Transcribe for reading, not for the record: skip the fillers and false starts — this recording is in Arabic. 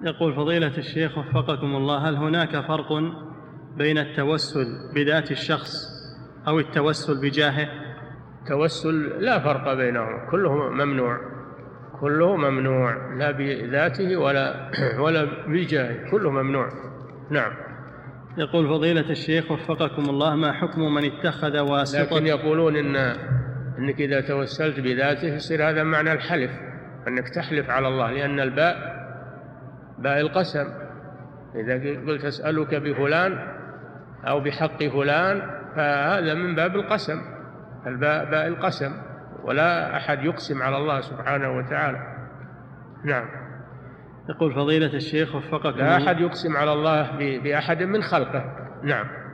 يقول فضيلة الشيخ وفقكم الله، هل هناك فرق بين التوسل بذات الشخص أو التوسل بجاهه؟ التوسل لا فرق بينهم، كله ممنوع، كله ممنوع، لا بذاته ولا بجاهه، كله ممنوع. نعم. يقول فضيلة الشيخ وفقكم الله، ما حكم من اتخذ واسطة؟ لكن يقولون إنك إذا توسلت بذاته يصير هذا معنى الحلف، أنك تحلف على الله، لأن الباء باء القسم. إذا قلت أسألك بفلان أو بحق فلان فهذا من باب القسم، الباء باء القسم، ولا أحد يقسم على الله سبحانه وتعالى. نعم. يقول فضيلة الشيخ وفقكم الله، لا أحد يقسم على الله بأحد من خلقه. نعم.